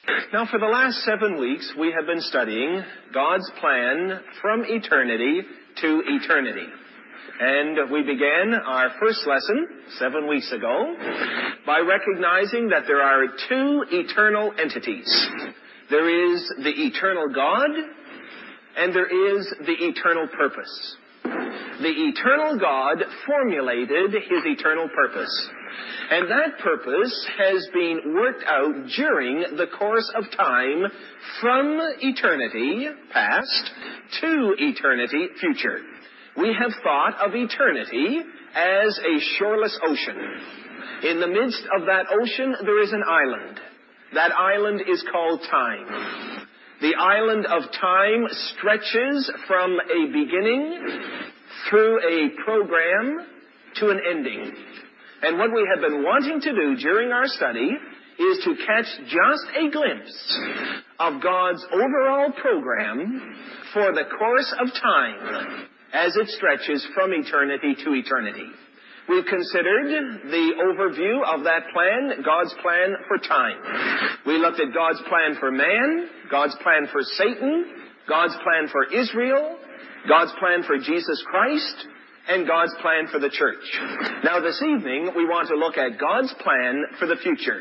Now, for the last 7 weeks, we have been studying God's plan from eternity to eternity. And we began our first lesson 7 weeks ago by recognizing that there are two eternal entities. There is the eternal God, and there is the eternal purpose. The eternal God formulated his eternal purpose. And that purpose has been worked out during the course of time from eternity past to eternity future. We have thought of eternity as a shoreless ocean. In the midst of that ocean, there is an island. That island is called time. The island of time stretches from a beginning through a program to an ending. And what we have been wanting to do during our study is to catch just a glimpse of God's overall program for the course of time as it stretches from eternity to eternity. We've considered the overview of that plan, God's plan for time. We looked at God's plan for man, God's plan for Satan, God's plan for Israel, God's plan for Jesus Christ, and God's plan for the church. Now this evening, we want to look at God's plan for the future.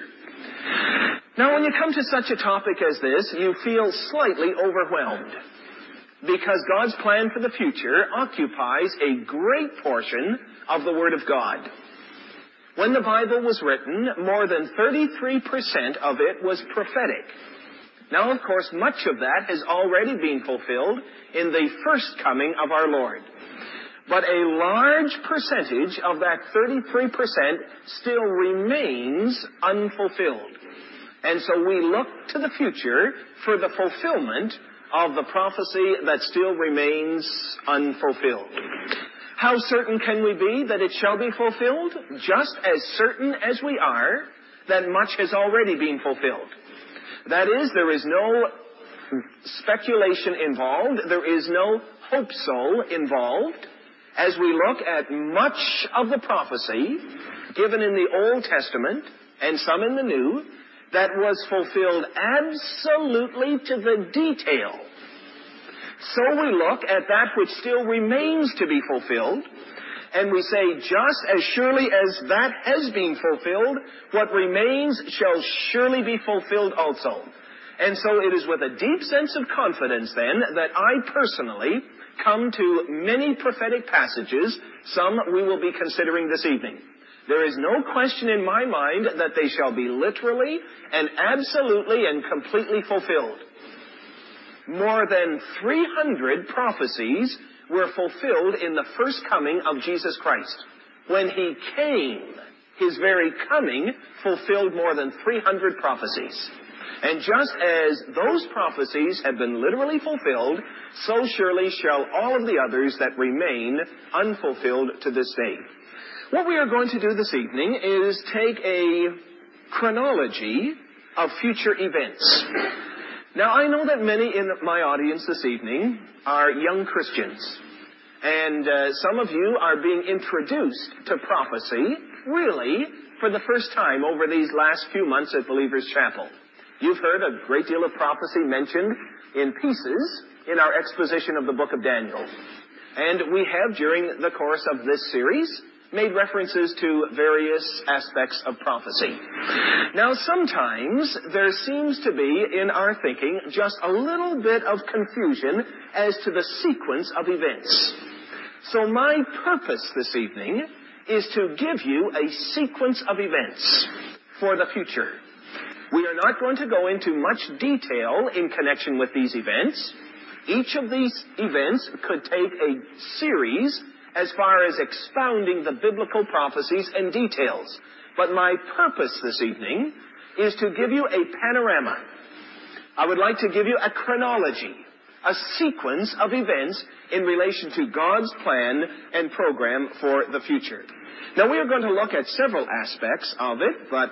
Now when you come to such a topic as this, you feel slightly overwhelmed, because God's plan for the future occupies a great portion of the Word of God. When the Bible was written, more than 33% of it was prophetic. Now, of course, much of that has already been fulfilled in the first coming of our Lord. But a large percentage of that 33% still remains unfulfilled. And so we look to the future for the fulfillment of the prophecy that still remains unfulfilled. How certain can we be that it shall be fulfilled? Just as certain as we are that much has already been fulfilled. That is, there is no speculation involved. There is no hope-so involved. As we look at much of the prophecy given in the Old Testament and some in the New that was fulfilled absolutely to the detail. So we look at that which still remains to be fulfilled, and we say, just as surely as that has been fulfilled, what remains shall surely be fulfilled also. And so it is with a deep sense of confidence, then, that I personally come to many prophetic passages, some we will be considering this evening. There is no question in my mind that they shall be literally and absolutely and completely fulfilled. More than 300 prophecies were fulfilled in the first coming of Jesus Christ. When he came, his very coming fulfilled more than 300 prophecies. And just as those prophecies have been literally fulfilled, so surely shall all of the others that remain unfulfilled to this day. What we are going to do this evening is take a chronology of future events. Now, I know that many in my audience this evening are young Christians. And some of you are being introduced to prophecy, really, for the first time over these last few months at Believers Chapel. You've heard a great deal of prophecy mentioned in pieces in our exposition of the book of Daniel. And we have, during the course of this series, made references to various aspects of prophecy. Now, sometimes there seems to be, in our thinking, just a little bit of confusion as to the sequence of events. So my purpose this evening is to give you a sequence of events for the future. We are not going to go into much detail in connection with these events. Each of these events could take a series as far as expounding the biblical prophecies and details. But my purpose this evening is to give you a panorama. I would like to give you a chronology, a sequence of events in relation to God's plan and program for the future. Now, we are going to look at several aspects of it, but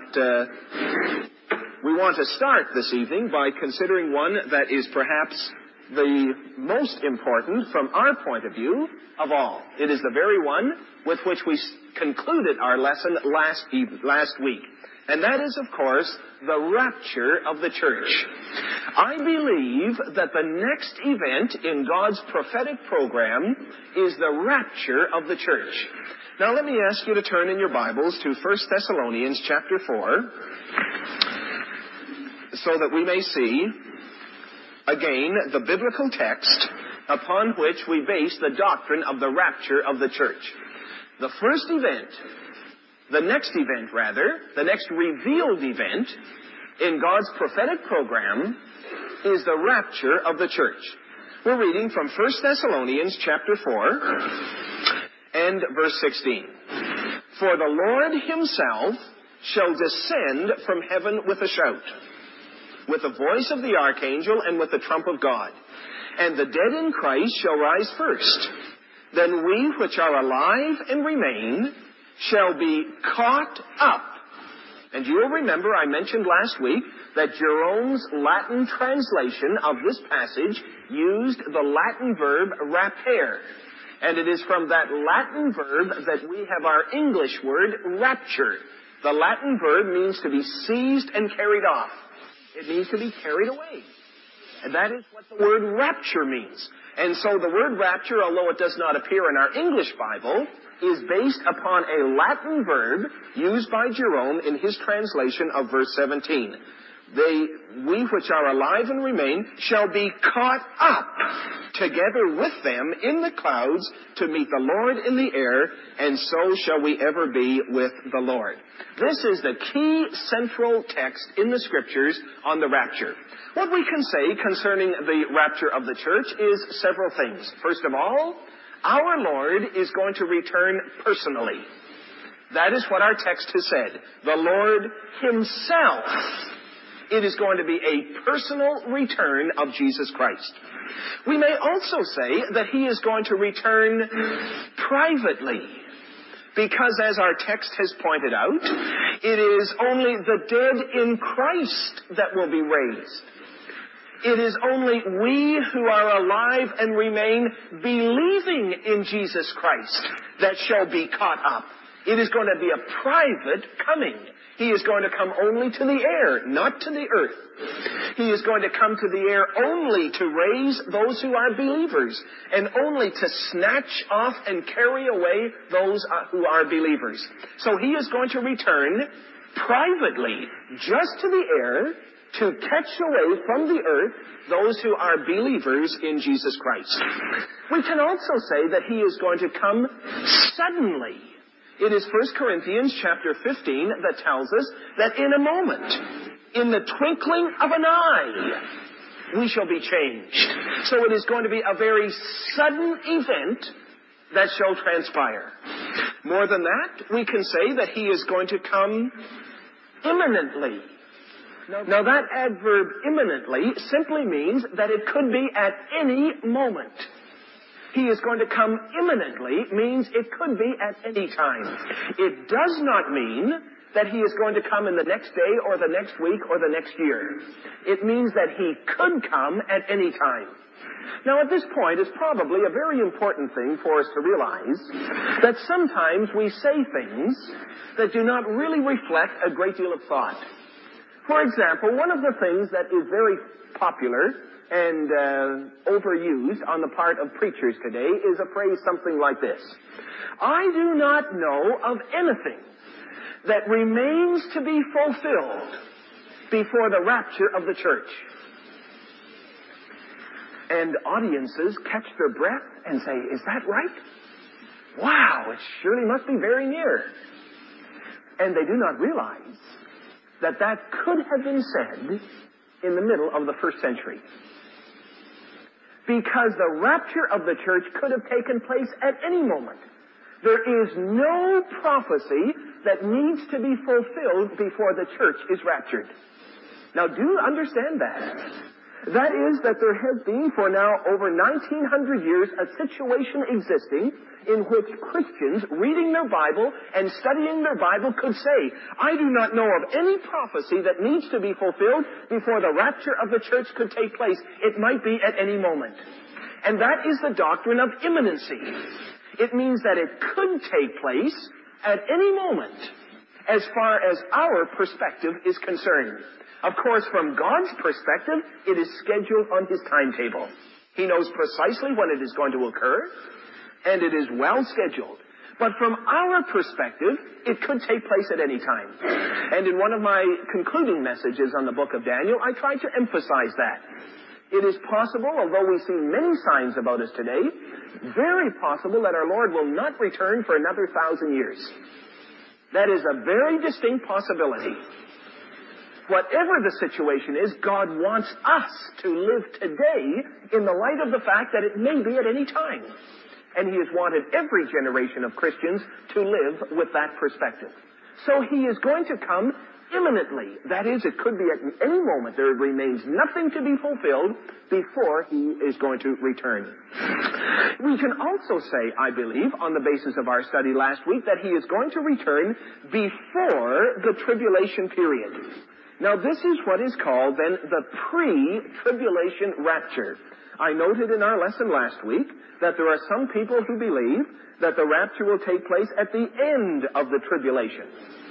we want to start this evening by considering one that is perhaps the most important from our point of view of all. It is the very one with which we concluded our lesson last week. And that is, of course, the rapture of the church. I believe that the next event in God's prophetic program is the rapture of the church. Now let me ask you to turn in your Bibles to 1 Thessalonians chapter 4, so that we may see, again, the biblical text upon which we base the doctrine of the rapture of the church. The next revealed event in God's prophetic program is the rapture of the church. We're reading from 1 Thessalonians chapter 4 and verse 16. For the Lord himself shall descend from heaven with a shout, with the voice of the archangel and with the trump of God. And the dead in Christ shall rise first. Then we which are alive and remain shall be caught up. And you will remember I mentioned last week that Jerome's Latin translation of this passage used the Latin verb rapere. And it is from that Latin verb that we have our English word rapture. The Latin verb means to be seized and carried off. It means to be carried away. And that is what the word rapture means. And so the word rapture, although it does not appear in our English Bible, is based upon a Latin verb used by Jerome in his translation of verse 17. We which are alive and remain shall be caught up together with them in the clouds to meet the Lord in the air, and so shall we ever be with the Lord. This is the key central text in the Scriptures on the rapture. What we can say concerning the rapture of the church is several things. First of all, our Lord is going to return personally. That is what our text has said. The Lord himself. It is going to be a personal return of Jesus Christ. We may also say that he is going to return privately, because as our text has pointed out, it is only the dead in Christ that will be raised. It is only we who are alive and remain believing in Jesus Christ that shall be caught up. It is going to be a private coming. He is going to come only to the air, not to the earth. He is going to come to the air only to raise those who are believers, and only to snatch off and carry away those who are believers. So he is going to return privately, just to the air, to catch away from the earth those who are believers in Jesus Christ. We can also say that he is going to come suddenly. It is 1 Corinthians chapter 15 that tells us that in a moment, in the twinkling of an eye, we shall be changed. So it is going to be a very sudden event that shall transpire. More than that, we can say that he is going to come imminently. Now that adverb imminently simply means that it could be at any moment. He is going to come imminently means it could be at any time. It does not mean that he is going to come in the next day or the next week or the next year. It means that he could come at any time. Now at this point, it's probably a very important thing for us to realize that sometimes we say things that do not really reflect a great deal of thought. For example, one of the things that is very popular and overused on the part of preachers today is a phrase something like this: I do not know of anything that remains to be fulfilled before the rapture of the church. And audiences catch their breath and say, is that right? Wow, it surely must be very near. And they do not realize that that could have been said in the middle of the first century. Because the rapture of the church could have taken place at any moment. There is no prophecy that needs to be fulfilled before the church is raptured. Now do understand that. That is that there has been for now over 1900 years a situation existing in which Christians reading their Bible and studying their Bible could say, I do not know of any prophecy that needs to be fulfilled before the rapture of the church could take place. It might be at any moment. And that is the doctrine of imminency. It means that it could take place at any moment as far as our perspective is concerned. Of course, from God's perspective, it is scheduled on His timetable. He knows precisely when it is going to occur, and it is well scheduled. But from our perspective, it could take place at any time. And in one of my concluding messages on the book of Daniel, I tried to emphasize that. It is possible, although we see many signs about us today, very possible that our Lord will not return for another 1,000 years. That is a very distinct possibility. Whatever the situation is, God wants us to live today in the light of the fact that it may be at any time. And He has wanted every generation of Christians to live with that perspective. So He is going to come imminently. That is, it could be at any moment. There remains nothing to be fulfilled before He is going to return. We can also say, I believe, on the basis of our study last week, that He is going to return before the tribulation period. Now, this is what is called, then, the pre-tribulation rapture. I noted in our lesson last week that there are some people who believe that the rapture will take place at the end of the tribulation.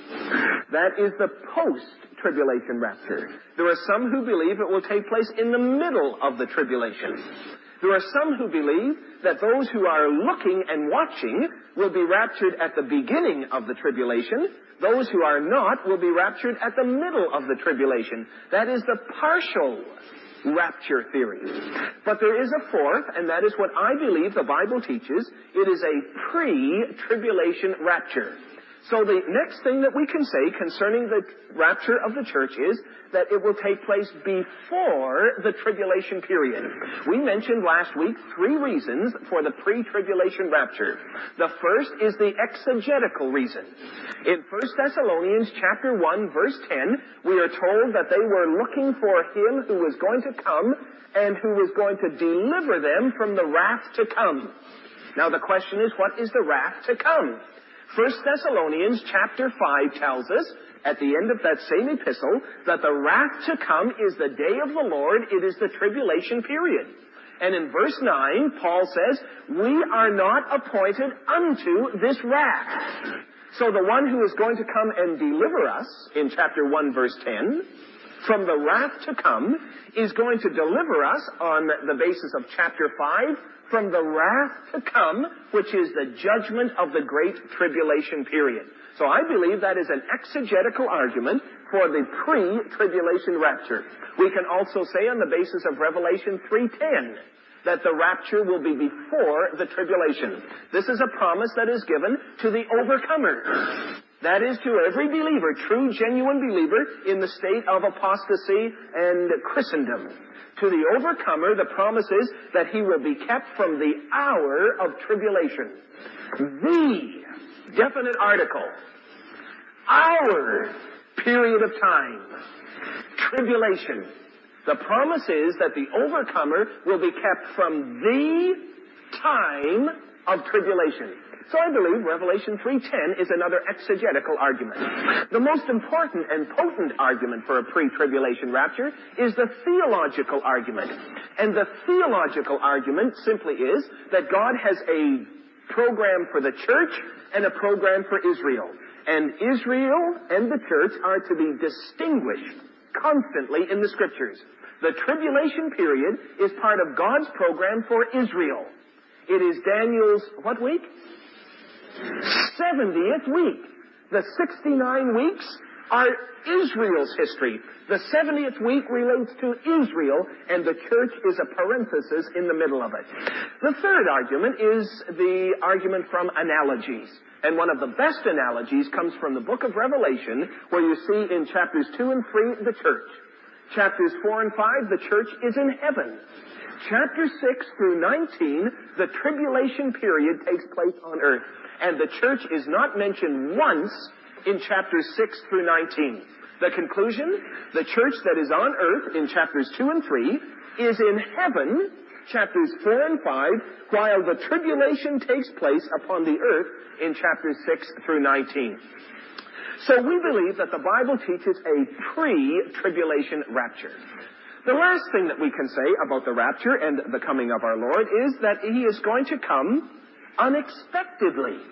That is the post-tribulation rapture. There are some who believe it will take place in the middle of the tribulation. There are some who believe that those who are looking and watching will be raptured at the beginning of the tribulation. Those who are not will be raptured at the middle of the tribulation. That is the partial rapture theory. But there is a fourth, and that is what I believe the Bible teaches. It is a pre-tribulation rapture. So the next thing that we can say concerning the rapture of the church is that it will take place before the tribulation period. We mentioned last week 3 reasons for the pre-tribulation rapture. The first is the exegetical reason. In 1 Thessalonians chapter 1, verse 10, we are told that they were looking for Him who was going to come and who was going to deliver them from the wrath to come. Now the question is, what is the wrath to come? 1 Thessalonians chapter 5 tells us, at the end of that same epistle, that the wrath to come is the day of the Lord. It is the tribulation period. And in verse 9, Paul says, we are not appointed unto this wrath. So the one who is going to come and deliver us, in chapter 1, verse 10, from the wrath to come, is going to deliver us on the basis of chapter 5 from the wrath to come, which is the judgment of the great tribulation period. So I believe that is an exegetical argument for the pre-tribulation rapture. We can also say on the basis of Revelation 3:10 that the rapture will be before the tribulation. This is a promise that is given to the overcomer. That is to every believer, true, genuine believer in the state of apostasy and Christendom. To the overcomer, the promise is that he will be kept from the hour of tribulation. The definite article. Our period of time. Tribulation. The promise is that the overcomer will be kept from the time of tribulation. So I believe Revelation 3:10 is another exegetical argument. The most important and potent argument for a pre-tribulation rapture is the theological argument. And the theological argument simply is that God has a program for the church and a program for Israel. And Israel and the church are to be distinguished constantly in the Scriptures. The tribulation period is part of God's program for Israel. It is Daniel's, what week? 70th week. The 69 weeks are Israel's history. The 70th week relates to Israel, and the church is a parenthesis in the middle of it. The third argument is the argument from analogies. And one of the best analogies comes from the book of Revelation, where you see in chapters 2 and 3, the church. Chapters 4 and 5, the church is in heaven. Chapter 6 through 19, the tribulation period takes place on earth. And the church is not mentioned once in chapters 6 through 19. The conclusion, the church that is on earth in chapters 2 and 3 is in heaven, chapters 4 and 5, while the tribulation takes place upon the earth in chapters 6 through 19. So we believe that the Bible teaches a pre-tribulation rapture. The last thing that we can say about the rapture and the coming of our Lord is that He is going to come unexpectedly.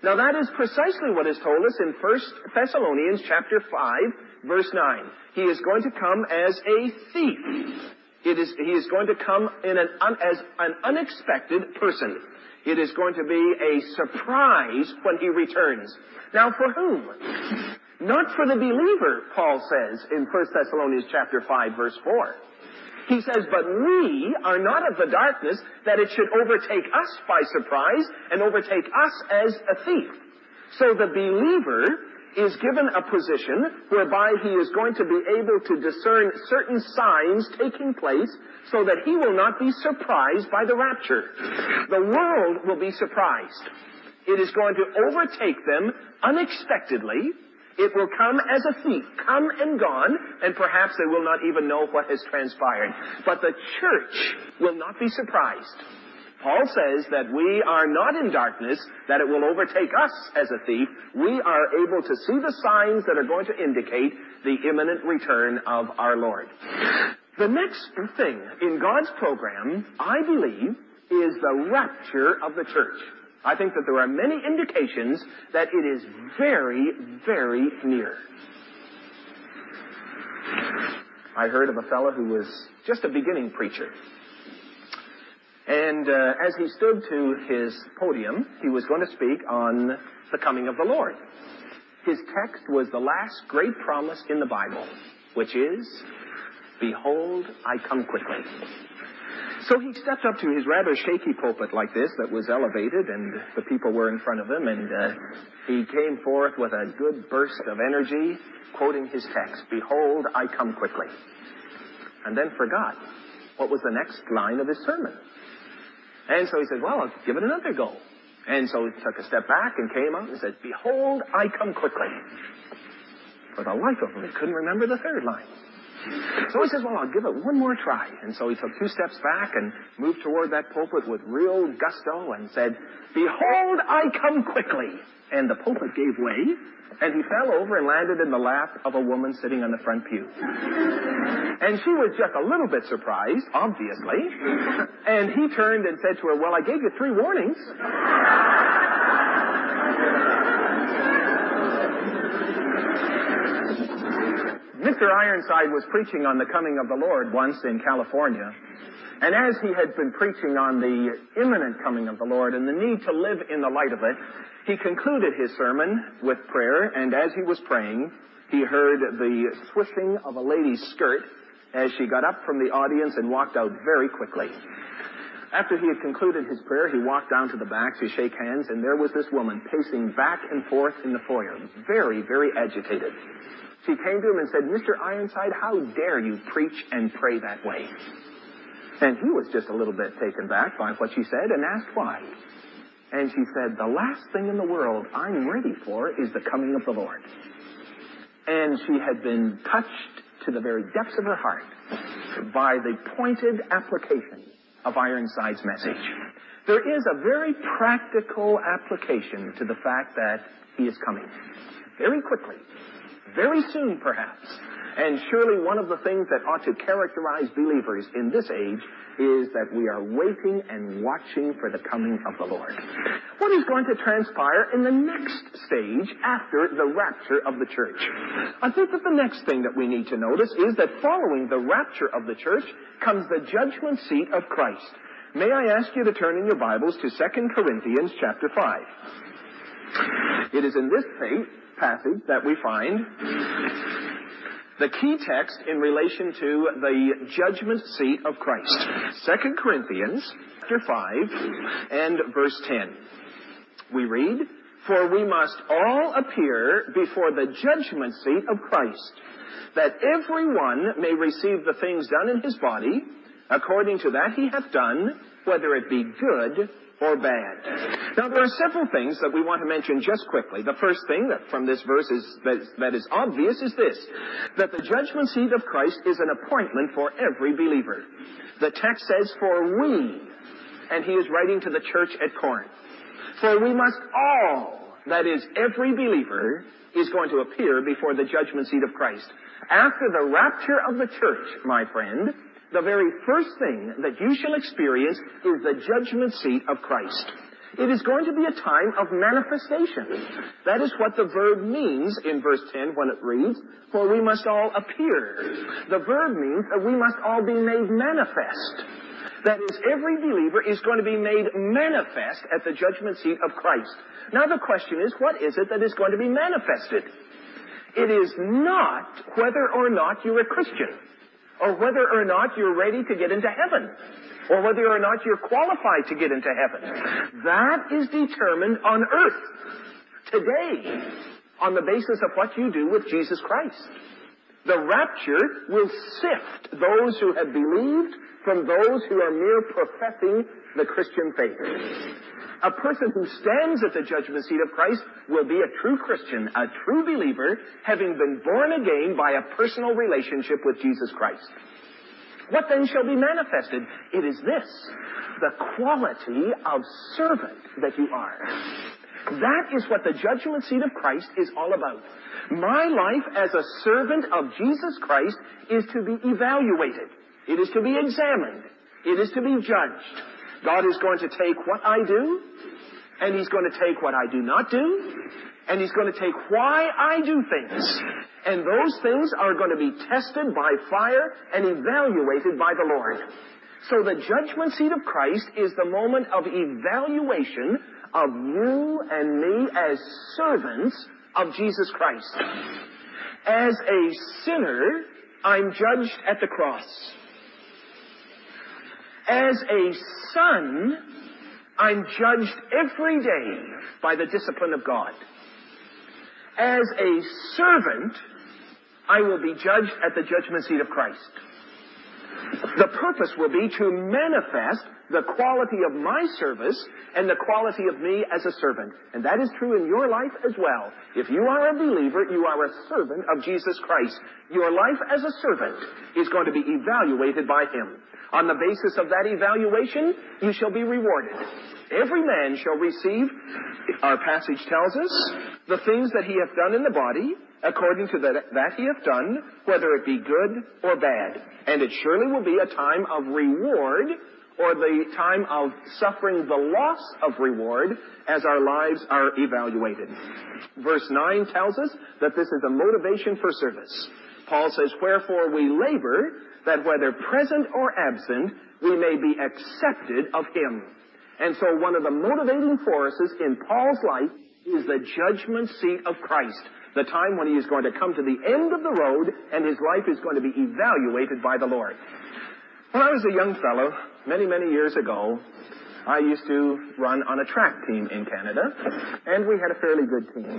Now that is precisely what is told us in 1 Thessalonians chapter 5, verse 9. He is going to come as a thief. He is going to come as an unexpected person. It is going to be a surprise when he returns. Now for whom? Not for the believer, Paul says in 1 Thessalonians chapter 5, verse 4. He says, but we are not of the darkness, that it should overtake us by surprise and overtake us as a thief. So the believer is given a position whereby he is going to be able to discern certain signs taking place so that he will not be surprised by the rapture. The world will be surprised. It is going to overtake them unexpectedly. It will come as a thief, come and gone, and perhaps they will not even know what has transpired. But the church will not be surprised. Paul says that we are not in darkness, that it will overtake us as a thief. We are able to see the signs that are going to indicate the imminent return of our Lord. The next thing in God's program, I believe, is the rapture of the church. I think that there are many indications that it is very, very near. I heard of a fellow who was just a beginning preacher. And as he stood to his podium, he was going to speak on the coming of the Lord. His text was the last great promise in the Bible, which is, "Behold, I come quickly." So he stepped up to his rather shaky pulpit like this that was elevated, and the people were in front of him, and he came forth with a good burst of energy, quoting his text, "Behold, I come quickly," and then forgot what was the next line of his sermon. And so he said, well, I'll give it another go. And so he took a step back and came out and said, "Behold, I come quickly." For the life of him, he couldn't remember the third line. So he says, well, I'll give it one more try. And so he took 2 steps back and moved toward that pulpit with real gusto and said, "Behold, I come quickly." And the pulpit gave way, and he fell over and landed in the lap of a woman sitting on the front pew. And she was just a little bit surprised, obviously. And he turned and said to her, "Well, I gave you 3 warnings." Mr. Ironside was preaching on the coming of the Lord once in California. And as he had been preaching on the imminent coming of the Lord and the need to live in the light of it, he concluded his sermon with prayer, and as he was praying, he heard the swishing of a lady's skirt as she got up from the audience and walked out very quickly. After he had concluded his prayer, he walked down to the back to shake hands, and there was this woman pacing back and forth in the foyer, very, very agitated. She came to him and said, "Mr. Ironside, how dare you preach and pray that way?" And he was just a little bit taken back by what she said and asked why. And she said, "The last thing in the world I'm ready for is the coming of the Lord." And she had been touched to the very depths of her heart by the pointed application of Ironside's message. There is a very practical application to the fact that he is coming. Very quickly. Very soon, perhaps. And surely one of the things that ought to characterize believers in this age is that we are waiting and watching for the coming of the Lord. What is going to transpire in the next stage after the rapture of the church? I think that the next thing that we need to notice is that following the rapture of the church comes the judgment seat of Christ. May I ask you to turn in your Bibles to 2 Corinthians chapter 5. It is in this passage that we find the key text in relation to the judgment seat of Christ. 2 Corinthians chapter 5 and verse 10. We read, "For we must all appear before the judgment seat of Christ, that every one may receive the things done in his body, according to that he hath done, whether it be good or bad." Now, there are several things that we want to mention just quickly. The first thing that from this verse that is obvious is this, that the judgment seat of Christ is an appointment for every believer. The text says, "For we," and he is writing to the church at Corinth, "For we must all," that is, every believer, is going to appear before the judgment seat of Christ. After the rapture of the church, my friend, the very first thing that you shall experience is the judgment seat of Christ. It is going to be a time of manifestation. That is what the verb means in verse 10 when it reads, "For we must all appear." The verb means that we must all be made manifest. That is, every believer is going to be made manifest at the judgment seat of Christ. Now the question is, what is it that is going to be manifested? It is not whether or not you're a Christian, or whether or not you're ready to get into heaven, or whether or not you're qualified to get into heaven. That is determined on earth, today, on the basis of what you do with Jesus Christ. The rapture will sift those who have believed from those who are mere professing the Christian faith. A person who stands at the judgment seat of Christ will be a true Christian, a true believer, having been born again by a personal relationship with Jesus Christ. What then shall be manifested? It is this, the quality of servant that you are. That is what the judgment seat of Christ is all about. My life as a servant of Jesus Christ is to be evaluated. It is to be examined. It is to be judged. God is going to take what I do, and He's going to take what I do not do, and He's going to take why I do things. And those things are going to be tested by fire and evaluated by the Lord. So the judgment seat of Christ is the moment of evaluation of you and me as servants of Jesus Christ. As a sinner, I'm judged at the cross. As a son, I'm judged every day by the discipline of God. As a servant, I will be judged at the judgment seat of Christ. The purpose will be to manifest the quality of my service and the quality of me as a servant. And that is true in your life as well. If you are a believer, you are a servant of Jesus Christ. Your life as a servant is going to be evaluated by Him. On the basis of that evaluation, you shall be rewarded. Every man shall receive, our passage tells us, the things that he hath done in the body, according to that he hath done, whether it be good or bad. And it surely will be a time of reward, or the time of suffering the loss of reward as our lives are evaluated. Verse 9 tells us that this is a motivation for service. Paul says, "Wherefore we labor, that whether present or absent, we may be accepted of Him." And so one of the motivating forces in Paul's life is the judgment seat of Christ, the time when he is going to come to the end of the road and his life is going to be evaluated by the Lord. When I was a young fellow, many, many years ago, I used to run on a track team in Canada, and we had a fairly good team.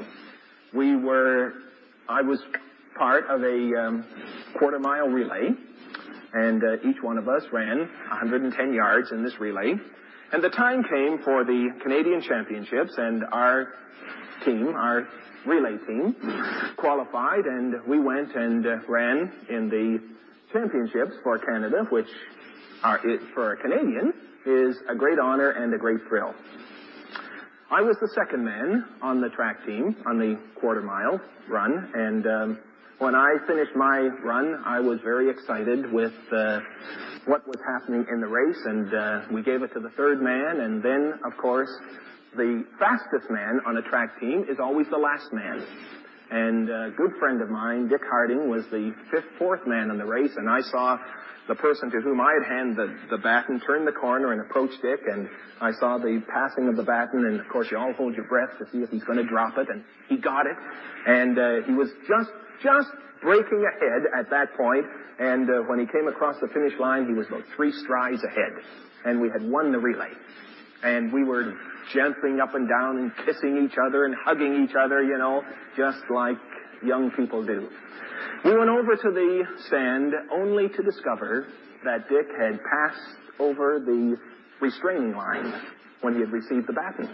I was part of a quarter-mile relay, and each one of us ran 110 yards in this relay. And the time came for the Canadian Championships, and our team, our relay team, qualified, and we went and ran in the championships for Canada, which for a Canadian is a great honor and a great thrill. I was the second man on the track team on the quarter-mile run, and when I finished my run, I was very excited with what was happening in the race, and we gave it to the third man, and then, of course, the fastest man on a track team is always the last man. And a good friend of mine, Dick Harding, was the fourth man in the race, and I saw the person to whom I had handed the baton turn the corner and approach Dick, and I saw the passing of the baton, and of course you all hold your breath to see if he's going to drop it, and he got it, and he was just breaking ahead at that point, and when he came across the finish line, he was about 3 strides ahead, and we had won the relay. And we were jumping up and down and kissing each other and hugging each other, you know, just like young people do. We went over to the stand only to discover that Dick had passed over the restraining line when he had received the baton.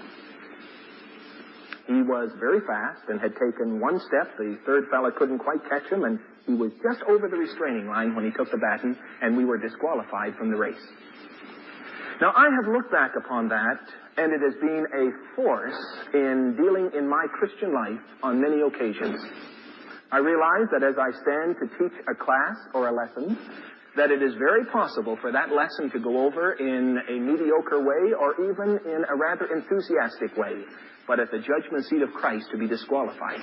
He was very fast and had taken one step. The third fellow couldn't quite catch him, and he was just over the restraining line when he took the baton, and we were disqualified from the race. Now, I have looked back upon that, and it has been a force in dealing in my Christian life on many occasions. I realize that as I stand to teach a class or a lesson, that it is very possible for that lesson to go over in a mediocre way or even in a rather enthusiastic way, but at the judgment seat of Christ to be disqualified.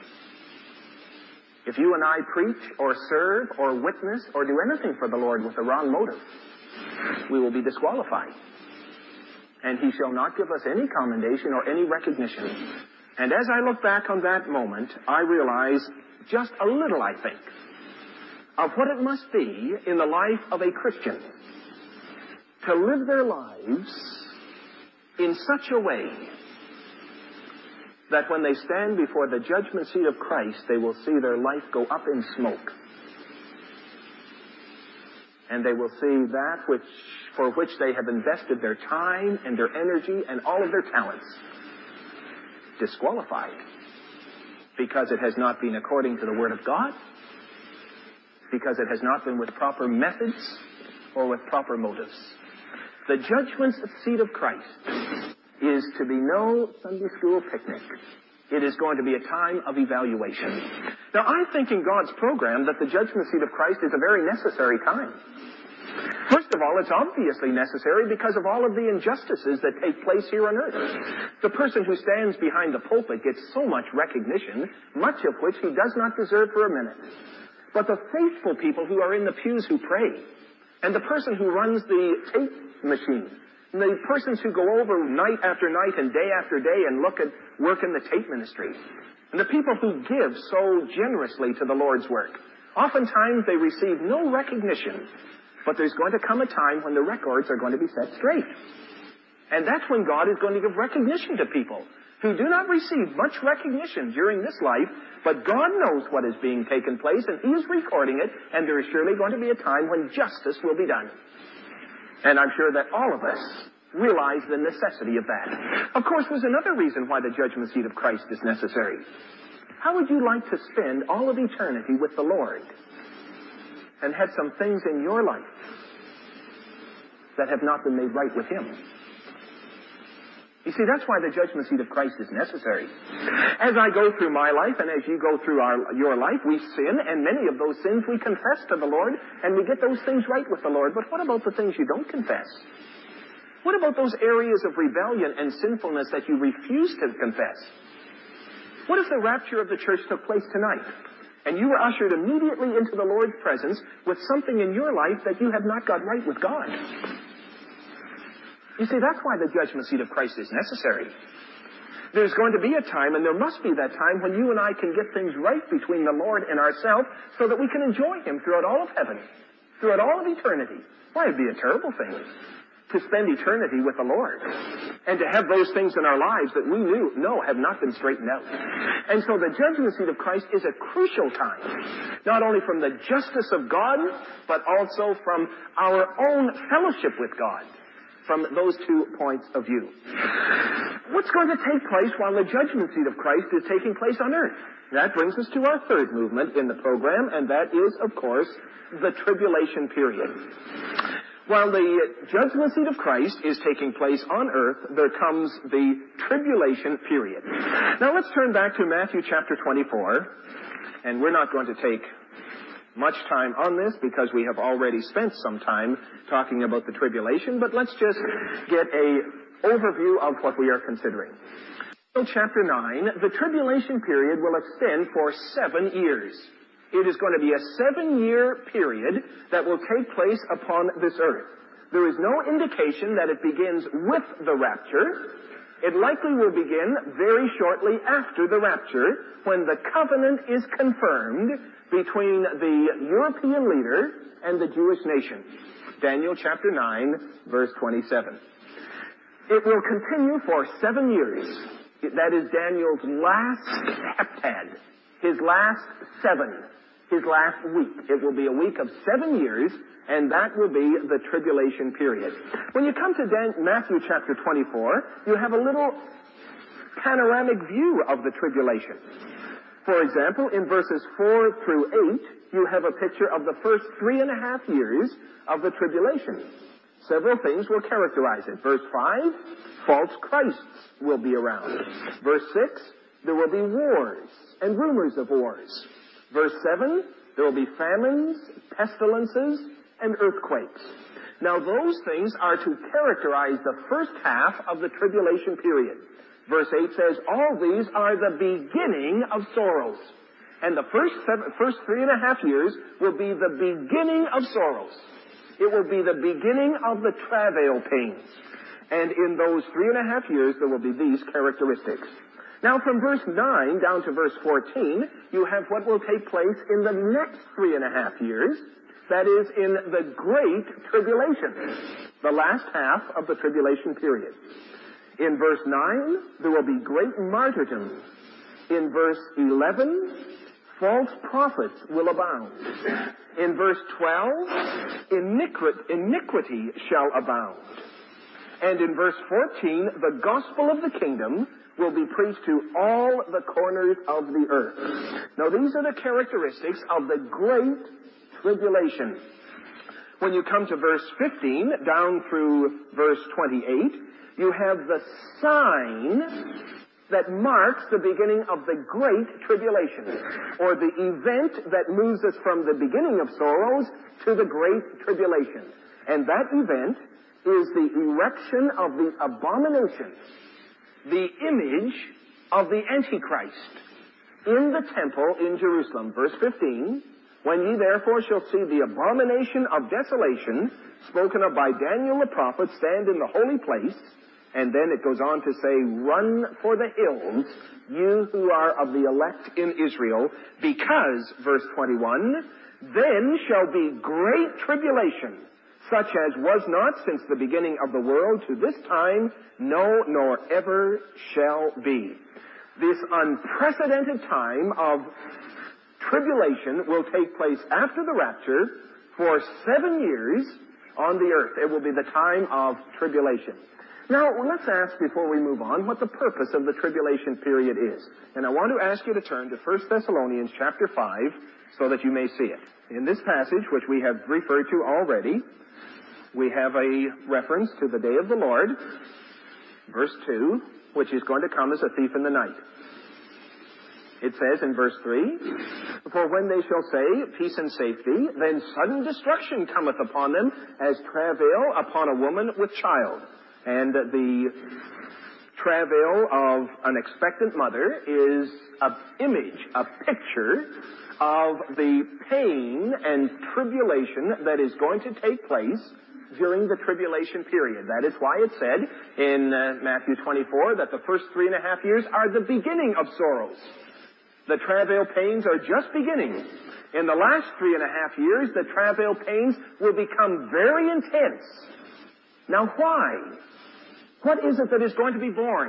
If you and I preach or serve or witness or do anything for the Lord with the wrong motive, we will be disqualified. And he shall not give us any commendation or any recognition. And as I look back on that moment, I realize just a little, I think, of what it must be in the life of a Christian to live their lives in such a way that when they stand before the judgment seat of Christ, they will see their life go up in smoke. And they will see that for which they have invested their time and their energy and all of their talents disqualified, because it has not been according to the Word of God, because it has not been with proper methods or with proper motives. The judgment seat of Christ is to be no Sunday school picnic. It is going to be a time of evaluation. Now, I think in God's program that the judgment seat of Christ is a very necessary time. First of all, it's obviously necessary because of all of the injustices that take place here on earth. The person who stands behind the pulpit gets so much recognition, much of which he does not deserve for a minute. But the faithful people who are in the pews who pray, and the person who runs the tape machine, and the persons who go over night after night and day after day and work in the tape ministry, and the people who give so generously to the Lord's work, oftentimes they receive no recognition. But there's going to come a time when the records are going to be set straight. And that's when God is going to give recognition to people who do not receive much recognition during this life, but God knows what is being taken place, and He is recording it, and there is surely going to be a time when justice will be done. And I'm sure that all of us realize the necessity of that. Of course, there's another reason why the judgment seat of Christ is necessary. How would you like to spend all of eternity with the Lord and had some things in your life that have not been made right with Him? You see, that's why the judgment seat of Christ is necessary. As I go through my life, and as you go through your life, we sin, and many of those sins we confess to the Lord, and we get those things right with the Lord. But what about the things you don't confess? What about those areas of rebellion and sinfulness that you refuse to confess? What if the rapture of the church took place tonight, and you were ushered immediately into the Lord's presence with something in your life that you have not got right with God? You see, that's why the judgment seat of Christ is necessary. There's going to be a time, and there must be that time, when you and I can get things right between the Lord and ourselves so that we can enjoy Him throughout all of heaven, throughout all of eternity. Why, it'd be a terrible thing to spend eternity with the Lord and to have those things in our lives that we know have not been straightened out. And so the judgment seat of Christ is a crucial time, not only from the justice of God, but also from our own fellowship with God, from those 2 points of view. What's going to take place while the judgment seat of Christ is taking place on earth? That brings us to our third movement in the program, and that is, of course, the tribulation period. While the judgment seat of Christ is taking place on earth, there comes the tribulation period. Now let's turn back to Matthew chapter 24, and we're not going to take much time on this because we have already spent some time talking about the tribulation, but let's just get an overview of what we are considering. So chapter 9, the tribulation period will extend for 7 years. It is going to be a 7-year period that will take place upon this earth. There is no indication that it begins with the rapture. It likely will begin very shortly after the rapture, when the covenant is confirmed between the European leader and the Jewish nation. Daniel chapter 9, verse 27. It will continue for 7 years. That is Daniel's last heptad, his last 7. His last week. It will be a week of 7 years, and that will be the tribulation period. When you come to Matthew chapter 24, you have a little panoramic view of the tribulation. For example, in verses 4 through 8, you have a picture of the first 3.5 years of the tribulation. Several things will characterize it. Verse 5, false Christs will be around. Verse 6, there will be wars and rumors of wars. Verse 7, there will be famines, pestilences, and earthquakes. Now those things are to characterize the first half of the tribulation period. Verse 8 says, all these are the beginning of sorrows. And the first 3.5 years will be the beginning of sorrows. It will be the beginning of the travail pains. And in those 3.5 years, there will be these characteristics. Now from verse 9 down to verse 14, you have what will take place in the next 3.5 years. That is in the Great Tribulation, the last half of the tribulation period. In verse 9, there will be great martyrdom. In verse 11, false prophets will abound. In verse 12, iniquity shall abound. And in verse 14, the gospel of the kingdom will be preached to all the corners of the earth. Now these are the characteristics of the Great Tribulation. When you come to verse 15 down through verse 28, you have the sign that marks the beginning of the Great Tribulation, or the event that moves us from the beginning of sorrows to the Great Tribulation. And that event is the erection of the abomination, the image of the Antichrist, in the temple in Jerusalem. Verse 15, when ye therefore shall see the abomination of desolation, spoken of by Daniel the prophet, stand in the holy place, and then it goes on to say, run for the hills, you who are of the elect in Israel, because, verse 21, then shall be great tribulation, such as was not since the beginning of the world to this time, no, nor ever shall be. This unprecedented time of tribulation will take place after the rapture for 7 years on the earth. It will be the time of tribulation. Now, let's ask before we move on what the purpose of the tribulation period is. And I want to ask you to turn to 1 Thessalonians chapter 5 so that you may see it. In this passage, which we have referred to already, we have a reference to the day of the Lord, verse 2, which is going to come as a thief in the night. It says in verse 3, for when they shall say, peace and safety, then sudden destruction cometh upon them, as travail upon a woman with child. And the travail of an expectant mother is an image, a picture of the pain and tribulation that is going to take place during the tribulation period. That is why it said in Matthew 24 that the first 3.5 years are the beginning of sorrows. The travail pains are just beginning. In the last 3.5 years, the travail pains will become very intense. Now why? What is it that is going to be born?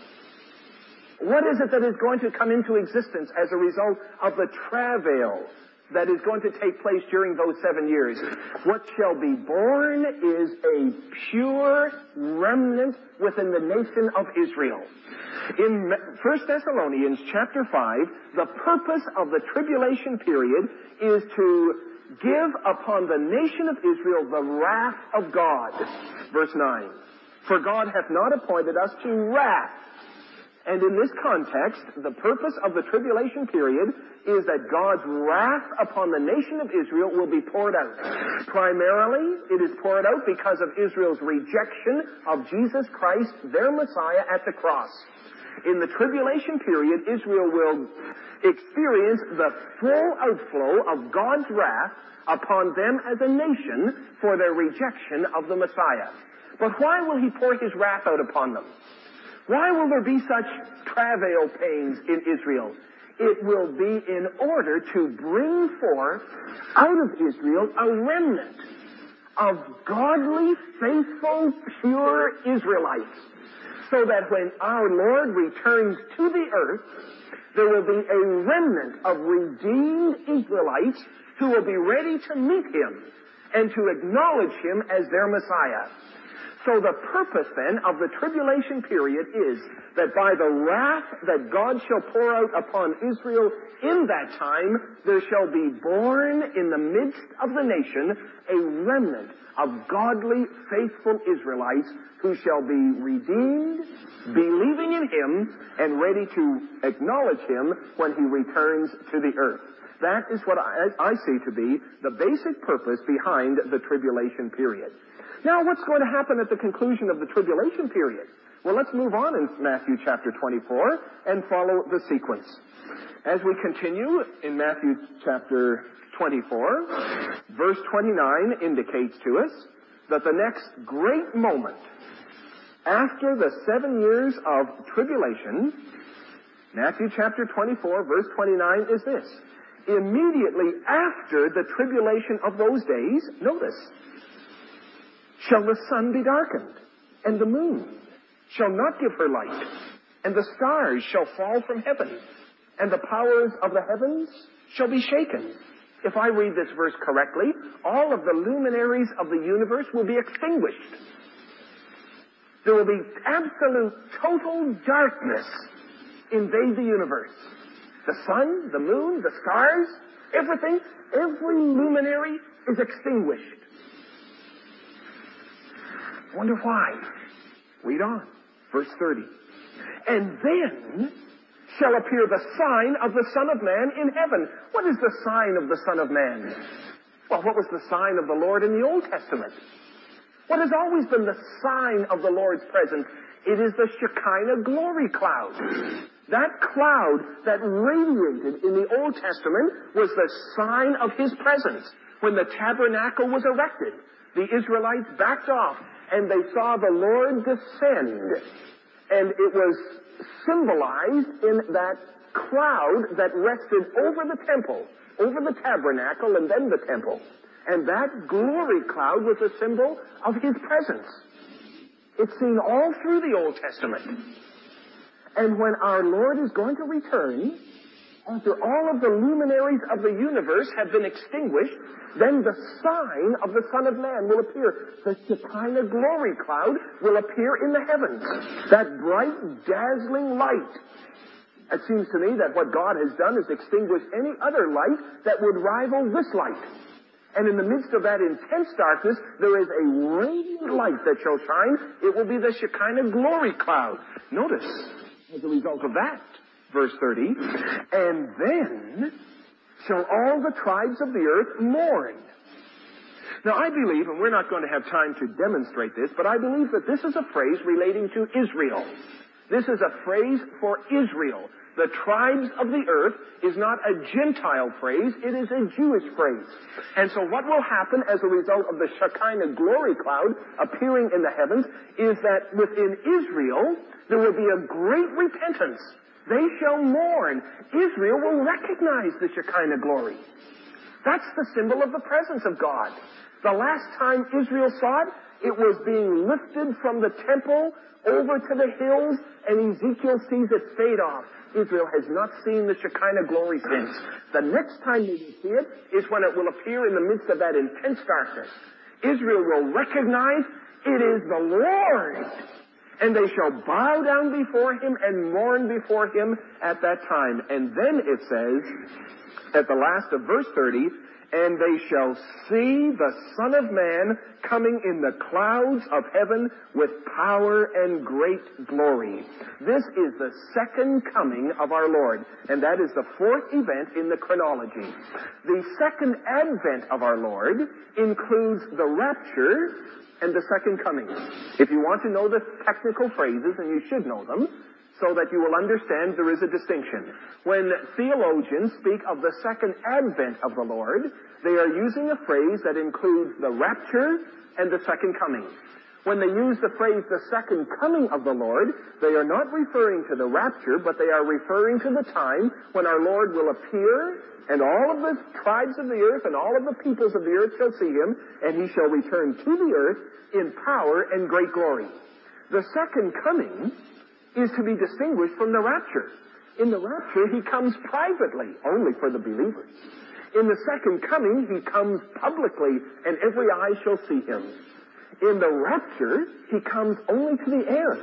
What is it that is going to come into existence as a result of the travail that is going to take place during those 7 years? What shall be born is a pure remnant within the nation of Israel. In 1 Thessalonians chapter 5, the purpose of the tribulation period is to give upon the nation of Israel the wrath of God. Verse 9. For God hath not appointed us to wrath. And in this context, the purpose of the tribulation period is that God's wrath upon the nation of Israel will be poured out. Primarily, it is poured out because of Israel's rejection of Jesus Christ, their Messiah, at the cross. In the tribulation period, Israel will experience the full outflow of God's wrath upon them as a nation for their rejection of the Messiah. But why will he pour his wrath out upon them? Why will there be such travail pains in Israel? It will be in order to bring forth out of Israel a remnant of godly, faithful, pure Israelites, so that when our Lord returns to the earth, there will be a remnant of redeemed Israelites who will be ready to meet him and to acknowledge him as their Messiah. So the purpose then of the tribulation period is that by the wrath that God shall pour out upon Israel in that time, there shall be born in the midst of the nation a remnant of godly, faithful Israelites who shall be redeemed, believing in him, and ready to acknowledge him when he returns to the earth. That is what I see to be the basic purpose behind the tribulation period. Now, what's going to happen at the conclusion of the tribulation period? Well, let's move on in Matthew chapter 24 and follow the sequence. As we continue in Matthew chapter 24, verse 29 indicates to us that the next great moment after the 7 years of tribulation, Matthew chapter 24, verse 29 is this. Immediately after the tribulation of those days, notice, shall the sun be darkened, and the moon shall not give her light, and the stars shall fall from heaven, and the powers of the heavens shall be shaken. If I read this verse correctly, all of the luminaries of the universe will be extinguished. There will be absolute, total darkness invade the universe. The sun, the moon, the stars, everything, every luminary is extinguished. Wonder why? Read on. Verse 30. And then shall appear the sign of the Son of Man in heaven. What is the sign of the Son of Man? Well, what was the sign of the Lord in the Old Testament? What has always been the sign of the Lord's presence? It is the Shekinah glory cloud. That cloud that radiated in the Old Testament was the sign of His presence. When the tabernacle was erected, the Israelites backed off and they saw the Lord descend. And it was symbolized in that cloud that rested over the temple, over the tabernacle and then the temple. And that glory cloud was a symbol of His presence. It's seen all through the Old Testament. And when our Lord is going to return, after all of the luminaries of the universe have been extinguished, then the sign of the Son of Man will appear. The Shekinah glory cloud will appear in the heavens. That bright, dazzling light. It seems to me that what God has done is extinguish any other light that would rival this light. And in the midst of that intense darkness, there is a radiant light that shall shine. It will be the Shekinah glory cloud. Notice, as a result of that, verse 30, and then shall all the tribes of the earth mourn. Now, I believe, and we're not going to have time to demonstrate this, but I believe that this is a phrase relating to Israel. This is a phrase for Israel. The tribes of the earth is not a Gentile phrase, it is a Jewish phrase. And so what will happen as a result of the Shekinah glory cloud appearing in the heavens is that within Israel there will be a great repentance. They shall mourn. Israel will recognize the Shekinah glory. That's the symbol of the presence of God. The last time Israel saw it, it was being lifted from the temple over to the hills, and Ezekiel sees it fade off. Israel has not seen the Shekinah glory since. The next time they will see it is when it will appear in the midst of that intense darkness. Israel will recognize it is the Lord. And they shall bow down before Him and mourn before Him at that time. And then it says, at the last of verse 30, and they shall see the Son of Man coming in the clouds of heaven with power and great glory. This is the second coming of our Lord, and that is the fourth event in the chronology. The second advent of our Lord includes the rapture and the second coming. If you want to know the technical phrases, and you should know them, so that you will understand there is a distinction. When theologians speak of the second advent of the Lord, they are using a phrase that includes the rapture and the second coming. When they use the phrase the second coming of the Lord, they are not referring to the rapture, but they are referring to the time when our Lord will appear, and all of the tribes of the earth and all of the peoples of the earth shall see Him, and He shall return to the earth in power and great glory. The second coming is to be distinguished from the rapture. In the rapture, He comes privately, only for the believers. In the second coming, He comes publicly, and every eye shall see Him. In the rapture, He comes only to the air.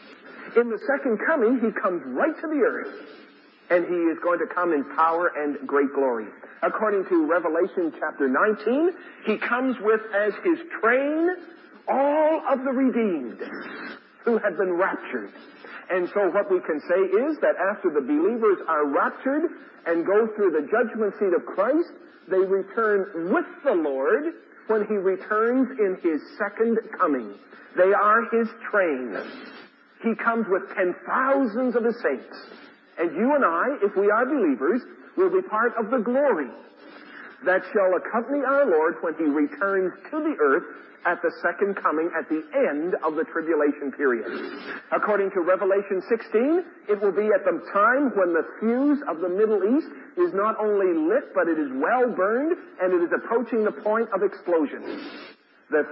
In the second coming, He comes right to the earth, and He is going to come in power and great glory. According to Revelation chapter 19, He comes with as His train all of the redeemed who have been raptured. And so what we can say is that after the believers are raptured and go through the judgment seat of Christ, they return with the Lord when he returns in his second coming. They are his train. He comes with 10,000s of his saints. And you and I, if we are believers, will be part of the glory that shall accompany our Lord when he returns to the earth at the second coming at the end of the tribulation period. According to Revelation 16, it will be at the time when the fuse of the Middle East is not only lit, but it is well burned, and it is approaching the point of explosion. The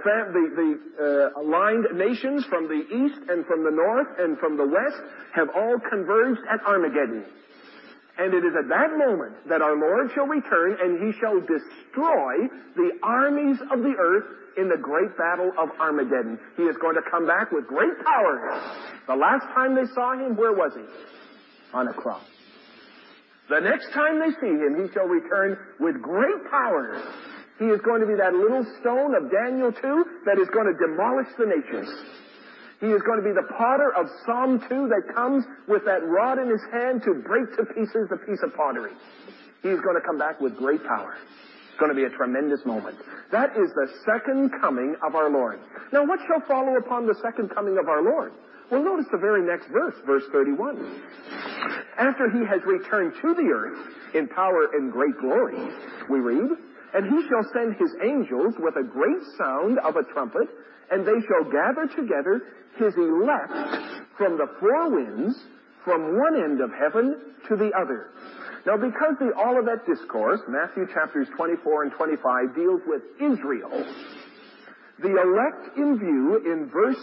aligned nations from the east and from the north and from the west have all converged at Armageddon. And it is at that moment that our Lord shall return, and he shall destroy the armies of the earth in the great battle of Armageddon. He is going to come back with great power. The last time they saw him, where was he? On a cross. The next time they see him, he shall return with great power. He is going to be that little stone of Daniel 2 that is going to demolish the nations. He is going to be the potter of Psalm 2 that comes with that rod in his hand to break to pieces the piece of pottery. He is going to come back with great power. It's going to be a tremendous moment. That is the second coming of our Lord. Now, what shall follow upon the second coming of our Lord? Well, notice the very next verse, verse 31. After he has returned to the earth in power and great glory, we read, and he shall send his angels with a great sound of a trumpet, and they shall gather together his elect from the four winds, from one end of heaven to the other. Now, because the Olivet Discourse, Matthew chapters 24 and 25, deals with Israel, the elect in view in verse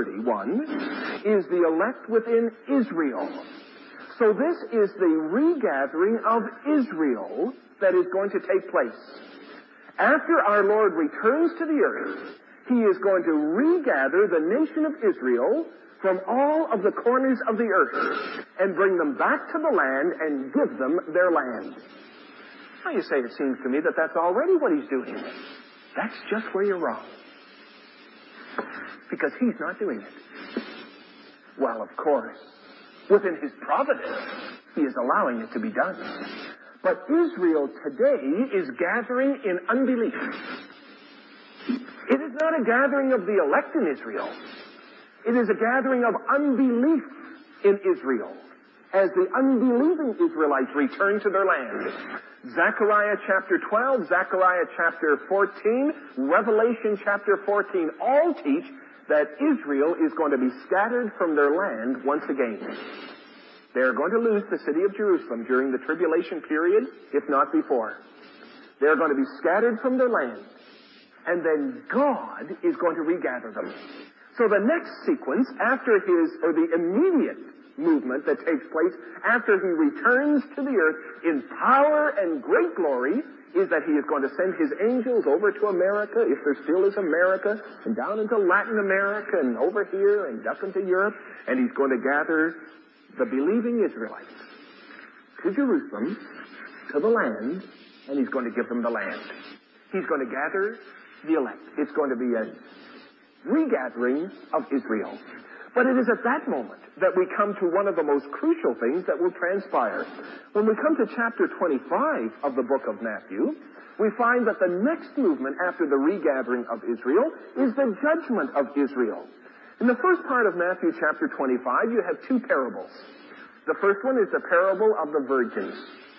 31 is the elect within Israel. So this is the regathering of Israel that is going to take place. After our Lord returns to the earth, he is going to regather the nation of Israel from all of the corners of the earth and bring them back to the land and give them their land. Now you say, it seems to me that that's already what he's doing. That's just where you're wrong. Because he's not doing it. Well, of course, within his providence, he is allowing it to be done. But Israel today is gathering in unbelief. It is not a gathering of the elect in Israel. It is a gathering of unbelief in Israel as the unbelieving Israelites return to their land. Zechariah chapter 12, Zechariah chapter 14, Revelation chapter 14 all teach that Israel is going to be scattered from their land once again. They are going to lose the city of Jerusalem during the tribulation period, if not before. They are going to be scattered from their land. And then God is going to regather them. So the next sequence after the immediate movement that takes place after he returns to the earth in power and great glory is that he is going to send his angels over to America, if there still is America, and down into Latin America and over here and up into Europe, and he's going to gather the believing Israelites to Jerusalem, to the land, and he's going to give them the land. He's going to gather the elect. It's going to be a regathering of Israel. But it is at that moment that we come to one of the most crucial things that will transpire. When we come to chapter 25 of the book of Matthew, we find that the next movement after the regathering of Israel is the judgment of Israel. In the first part of Matthew chapter 25, you have two parables. The first one is the parable of the virgins.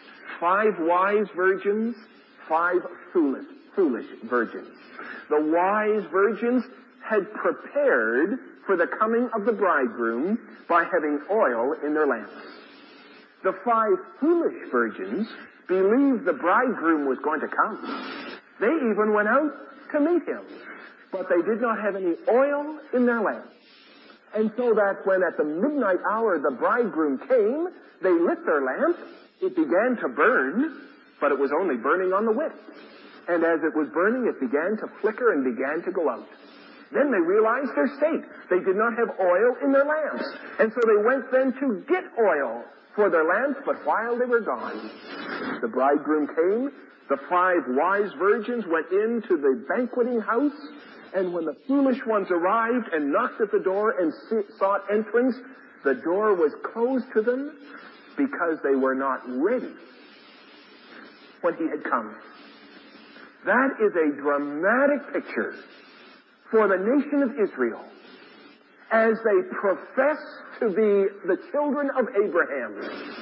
5 wise virgins, 5 foolish virgins. The wise virgins had prepared for the coming of the bridegroom by having oil in their lamps. The 5 foolish virgins believed the bridegroom was going to come. They even went out to meet him, but they did not have any oil in their lamps. And so that when at the midnight hour the bridegroom came, they lit their lamp. It began to burn, but it was only burning on the wick. And as it was burning, it began to flicker and began to go out. Then they realized their state. They did not have oil in their lamps. And so they went then to get oil for their lamps, but while they were gone, the bridegroom came. The 5 wise virgins went into the banqueting house, and when the foolish ones arrived and knocked at the door and sought entrance, The door was closed to them because they were not ready when he had come. That is a dramatic picture for the nation of Israel as they profess to be the children of Abraham.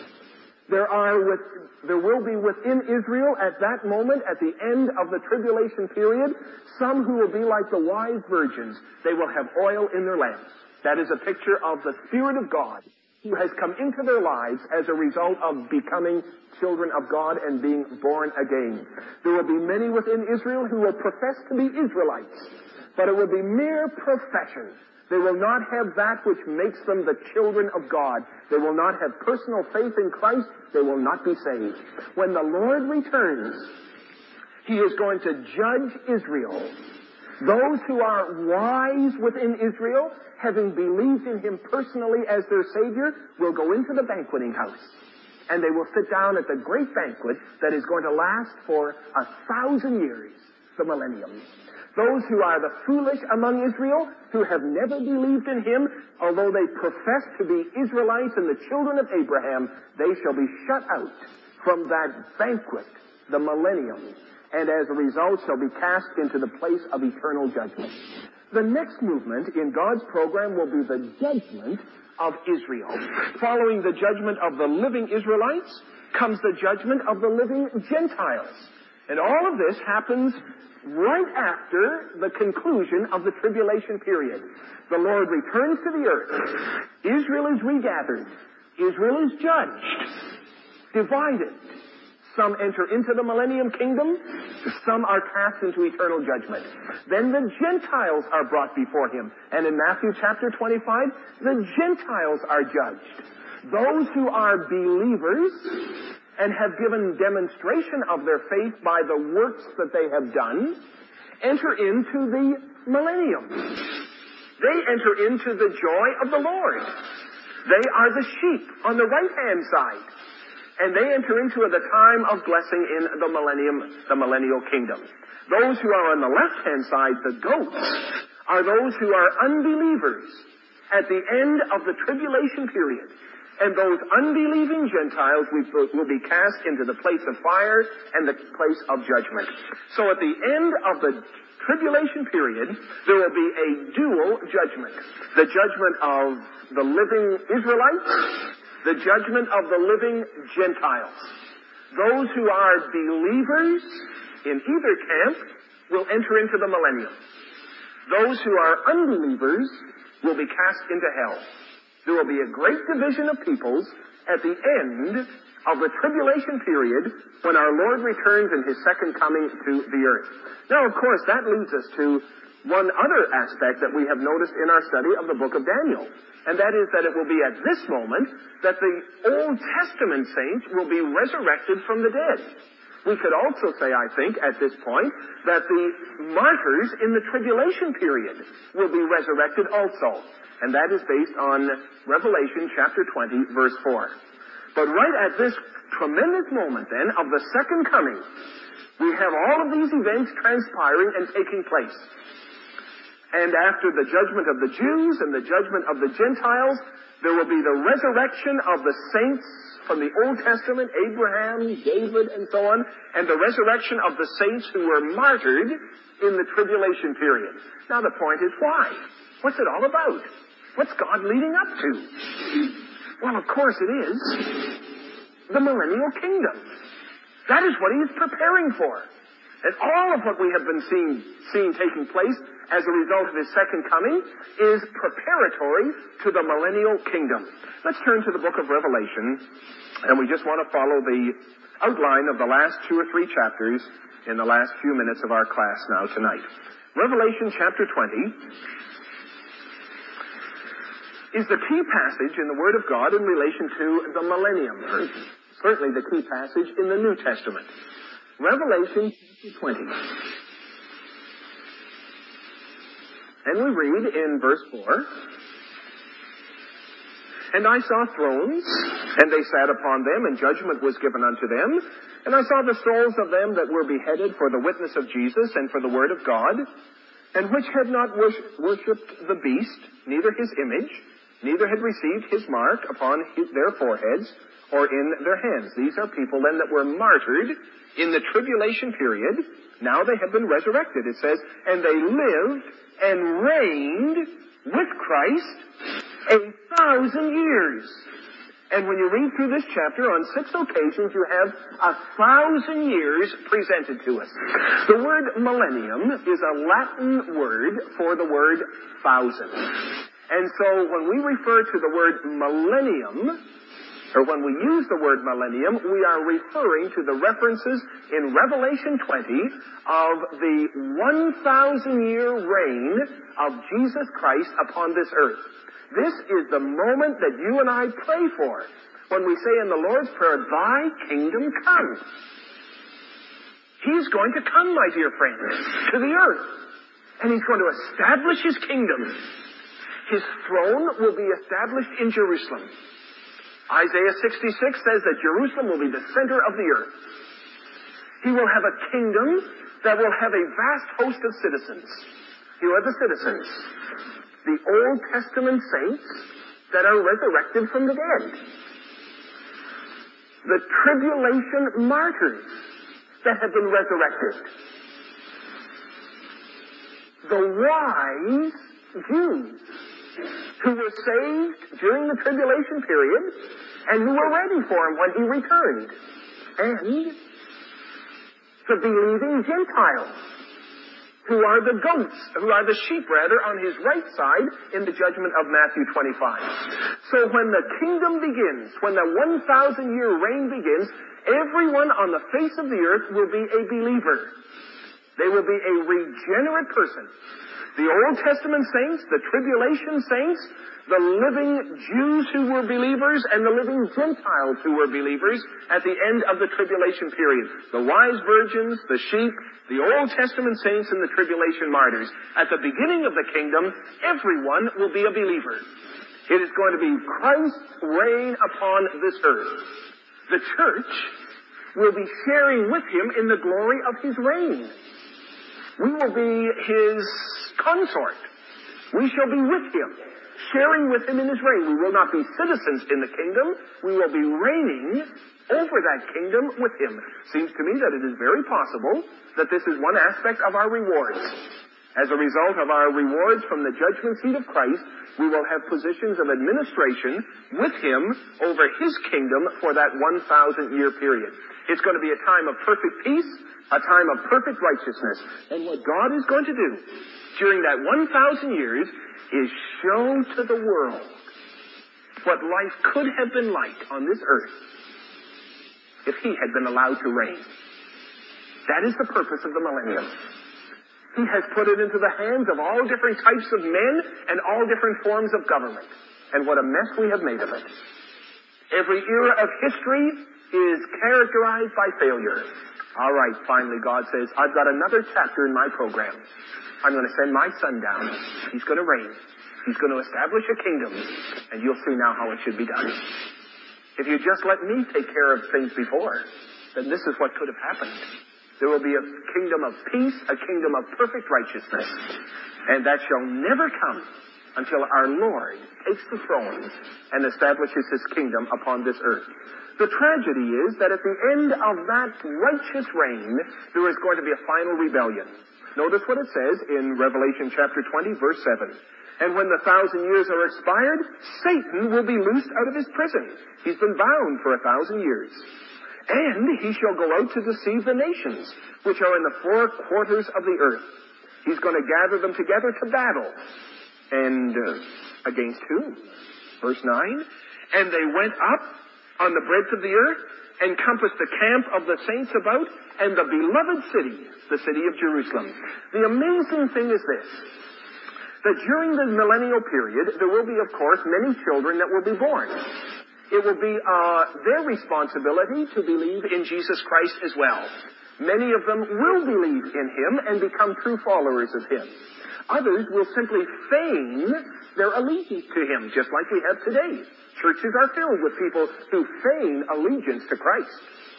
There will be within Israel at that moment, at the end of the tribulation period, some who will be like the wise virgins. They will have oil in their lamps. That is a picture of the Spirit of God who has come into their lives as a result of becoming children of God and being born again. There will be many within Israel who will profess to be Israelites, but it will be mere profession. They will not have that which makes them the children of God. They will not have personal faith in Christ. They will not be saved. When the Lord returns, he is going to judge Israel. Those who are wise within Israel, having believed in him personally as their Savior, will go into the banqueting house. And they will sit down at the great banquet that is going to last for 1,000 years, the millennium. Those who are the foolish among Israel, who have never believed in him, although they profess to be Israelites and the children of Abraham, they shall be shut out from that banquet, the millennium, and as a result shall be cast into the place of eternal judgment. The next movement in God's program will be the judgment of Israel. Following the judgment of the living Israelites comes the judgment of the living Gentiles. And all of this happens right after the conclusion of the tribulation period. The Lord returns to the earth. Israel is regathered. Israel is judged, divided. Some enter into the millennium kingdom. Some are cast into eternal judgment. Then the Gentiles are brought before him. And in Matthew chapter 25, the Gentiles are judged. Those who are believers and have given demonstration of their faith by the works that they have done, enter into the millennium. They enter into the joy of the Lord. They are the sheep on the right-hand side. And they enter into the time of blessing in the millennium, the millennial kingdom. Those who are on the left-hand side, the goats, are those who are unbelievers at the end of the tribulation period. And those unbelieving Gentiles will be cast into the place of fire and the place of judgment. So at the end of the tribulation period, there will be a dual judgment. The judgment of the living Israelites, the judgment of the living Gentiles. Those who are believers in either camp will enter into the millennium. Those who are unbelievers will be cast into hell. There will be a great division of peoples at the end of the tribulation period when our Lord returns in his second coming to the earth. Now, of course, that leads us to one other aspect that we have noticed in our study of the book of Daniel. And that is that it will be at this moment that the Old Testament saints will be resurrected from the dead. We could also say, I think, at this point, that the martyrs in the tribulation period will be resurrected also. And that is based on Revelation chapter 20, verse 4. But right at this tremendous moment, then, of the second coming, we have all of these events transpiring and taking place. And after the judgment of the Jews and the judgment of the Gentiles, there will be the resurrection of the saints from the Old Testament, Abraham, David, and so on, and the resurrection of the saints who were martyred in the tribulation period. Now the point is why? What's it all about? What's God leading up to? Well, of course it is the millennial kingdom. That is what he is preparing for. And all of what we have been seeing taking place as a result of his second coming is preparatory to the millennial kingdom. Let's turn to the book of Revelation, and we just want to follow the outline of the last 2 or 3 chapters in the last few minutes of our class now tonight. Revelation chapter 20 is the key passage in the Word of God in relation to the millennium. Certainly the key passage in the New Testament. Revelation chapter 20. And we read in verse 4, "And I saw thrones, and they sat upon them, and judgment was given unto them. And I saw the souls of them that were beheaded for the witness of Jesus and for the word of God, and which had not worshipped the beast, neither his image, neither had received his mark upon their foreheads or in their hands. These are people then that were martyred in the tribulation period. Now they have been resurrected. It says, and they lived and reigned with Christ 1,000 years. And when you read through this chapter, on 6 occasions you have 1,000 years presented to us. The word millennium is a Latin word for the word thousand. And so when we refer to the word millennium, or when we use the word millennium, we are referring to the references in Revelation 20 of the 1,000-year reign of Jesus Christ upon this earth. This is the moment that you and I pray for when we say in the Lord's Prayer, Thy kingdom come. He's going to come, my dear friends, to the earth. And He's going to establish His kingdom. His throne will be established in Jerusalem. Isaiah 66 says that Jerusalem will be the center of the earth. He will have a kingdom that will have a vast host of citizens. Here are the citizens. The Old Testament saints that are resurrected from the dead. The tribulation martyrs that have been resurrected. The wise Jews who were saved during the tribulation period and who were ready for Him when He returned. And the believing Gentiles, who are the goats, who are the sheep rather, on His right side in the judgment of Matthew 25. So when the kingdom begins, when the 1,000-year reign begins, everyone on the face of the earth will be a believer. They will be a regenerate person. The Old Testament saints, the tribulation saints, the living Jews who were believers, and the living Gentiles who were believers at the end of the tribulation period. The wise virgins, the sheep, the Old Testament saints, and the tribulation martyrs. At the beginning of the kingdom, everyone will be a believer. It is going to be Christ's reign upon this earth. The church will be sharing with Him in the glory of His reign. We will be His consort. We shall be with Him, sharing with Him in His reign. We will not be citizens in the kingdom. We will be reigning over that kingdom with Him. Seems to me that it is very possible that this is one aspect of our rewards. As a result of our rewards from the judgment seat of Christ, we will have positions of administration with Him over His kingdom for that 1,000-year period. It's going to be a time of perfect peace, a time of perfect righteousness. And what God is going to do during that 1,000 years is show to the world what life could have been like on this earth if He had been allowed to reign. That is the purpose of the millennium. He has put it into the hands of all different types of men and all different forms of government. And what a mess we have made of it. Every era of history is characterized by failure. All right, finally God says, I've got another chapter in my program. I'm going to send my Son down. He's going to reign. He's going to establish a kingdom. And you'll see now how it should be done. If you just let me take care of things before, then this is what could have happened. There will be a kingdom of peace, a kingdom of perfect righteousness. And that shall never come until our Lord takes the throne and establishes His kingdom upon this earth. The tragedy is that at the end of that righteous reign, there is going to be a final rebellion. Notice what it says in Revelation chapter 20, verse 7. And when the 1,000 years are expired, Satan will be loosed out of his prison. He's been bound for 1,000 years. And he shall go out to deceive the nations, which are in the 4 quarters of the earth. He's going to gather them together to battle. And against who? Verse 9. And they went up on the breadth of the earth, and compassed the camp of the saints about, and the beloved city, the city of Jerusalem. The amazing thing is this, that during the millennial period, there will be, of course, many children that will be born. It will be their responsibility to believe in Jesus Christ as well. Many of them will believe in Him and become true followers of Him. Others will simply feign their allegiance to Him, just like we have today. Churches are filled with people who feign allegiance to Christ.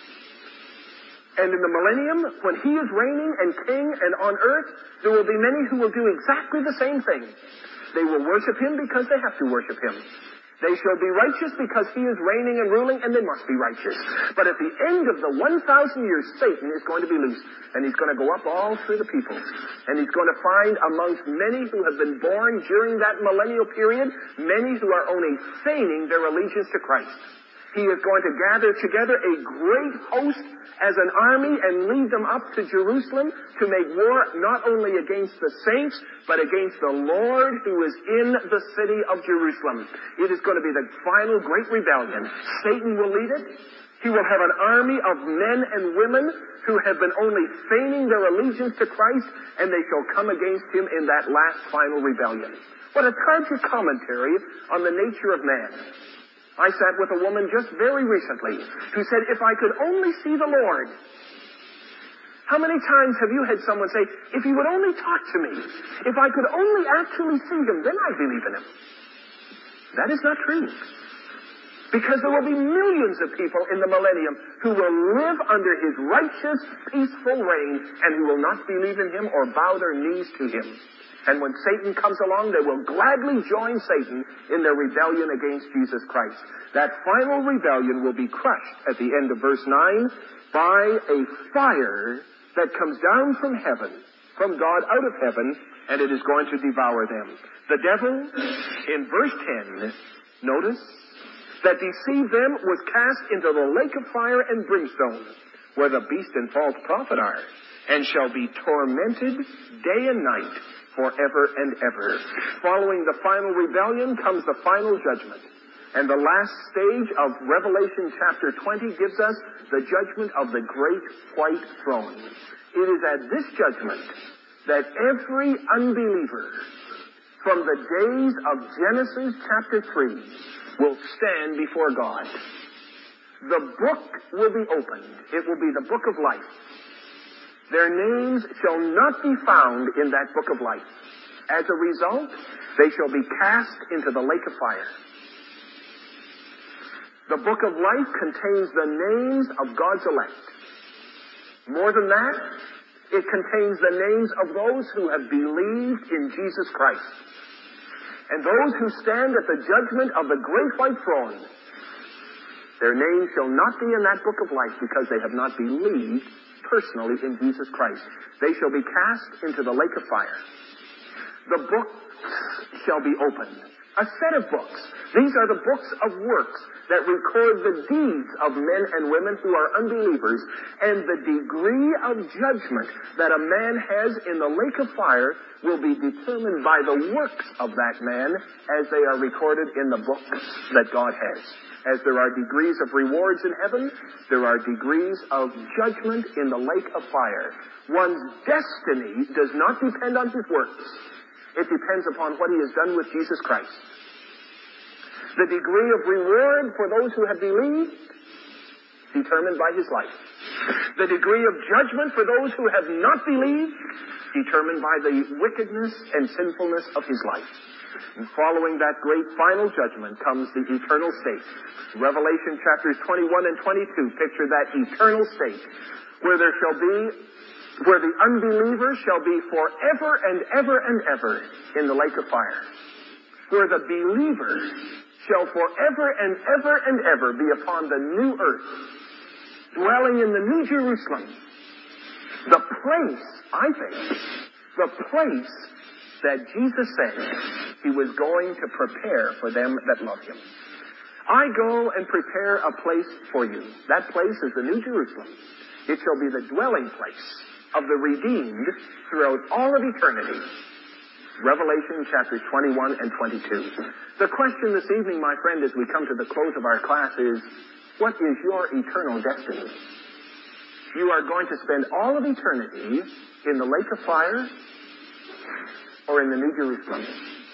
And in the millennium, when He is reigning and king and on earth, there will be many who will do exactly the same thing. They will worship him because they have to worship him. They shall be righteous because he is reigning and ruling, and they must be righteous. But at the end of the 1,000 years, Satan is going to be loosed, and he's going to go up all through the people. And he's going to find amongst many who have been born during that millennial period, many who are only feigning their allegiance to Christ. He is going to gather together a great host as an army and lead them up to Jerusalem to make war not only against the saints, but against the Lord who is in the city of Jerusalem. It is going to be the final great rebellion. Satan will lead it. He will have an army of men and women who have been only feigning their allegiance to Christ, and they shall come against him in that last final rebellion. What a tragic commentary on the nature of man. I sat with a woman just very recently who said, if I could only see the Lord. How many times have you had someone say, if he would only talk to me, if I could only actually see him, then I'd believe in him. That is not true. Because there will be millions of people in the millennium who will live under his righteous, peaceful reign and who will not believe in him or bow their knees to him. And when Satan comes along, they will gladly join Satan in their rebellion against Jesus Christ. That final rebellion will be crushed at the end of verse 9 by a fire that comes down from heaven, from God out of heaven, and it is going to devour them. The devil, in verse 10, notice, that deceived them was cast into the lake of fire and brimstone, where the beast and false prophet are, and shall be tormented day and night, forever and ever. Following the final rebellion comes the final judgment. And the last stage of Revelation chapter 20 gives us the judgment of the great white throne. It is at this judgment that every unbeliever from the days of Genesis chapter 3 will stand before God. The book will be opened. It will be the book of life. Their names shall not be found in that book of life. As a result, they shall be cast into the lake of fire. The book of life contains the names of God's elect. More than that, it contains the names of those who have believed in Jesus Christ. And those who stand at the judgment of the great white throne, their names shall not be in that book of life because they have not believed personally in Jesus Christ. They shall be cast into the lake of fire. The book shall be opened. A set of books. These are the books of works that record the deeds of men and women who are unbelievers, and the degree of judgment that a man has in the lake of fire will be determined by the works of that man as they are recorded in the books that God has. As there are degrees of rewards in heaven, there are degrees of judgment in the lake of fire. One's destiny does not depend on his works. It depends upon what he has done with Jesus Christ. The degree of reward for those who have believed, determined by his life. The degree of judgment for those who have not believed, determined by the wickedness and sinfulness of his life. And following that great final judgment comes the eternal state. Revelation chapters 21 and 22 picture that eternal state where the unbelievers shall be forever and ever and ever in the lake of fire. Where the believers shall forever and ever and ever be upon the new earth, dwelling in the new Jerusalem. The place, I think, the place that Jesus said he was going to prepare for them that love him. I go and prepare a place for you. That place is the New Jerusalem. It shall be the dwelling place of the redeemed throughout all of eternity. Revelation chapters 21 and 22. The question this evening, my friend, as we come to the close of our class is, what is your eternal destiny? You are going to spend all of eternity in the lake of fire or in the New Jerusalem.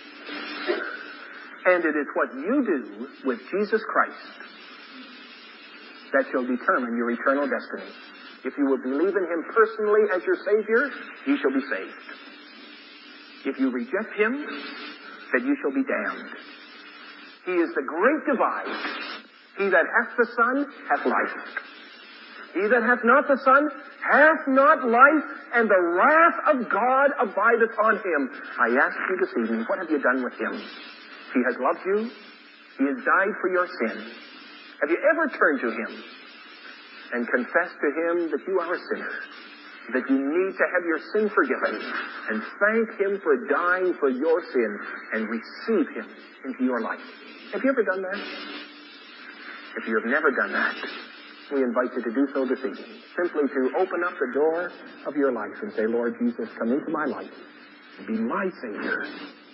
And it is what you do with Jesus Christ that shall determine your eternal destiny. If you will believe in him personally as your Savior, you shall be saved. If you reject him, then you shall be damned. He is the great divide. He that hath the Son hath life. He that hath not the Son hath not life, and the wrath of God abideth on him. I ask you this evening, what have you done with him? He has loved you. He has died for your sin. Have you ever turned to him and confessed to him that you are a sinner, that you need to have your sin forgiven, and thank him for dying for your sin and receive him into your life? Have you ever done that? If you have never done that, we invite you to do so this evening. Simply to open up the door of your life and say, Lord Jesus, come into my life and be my Savior.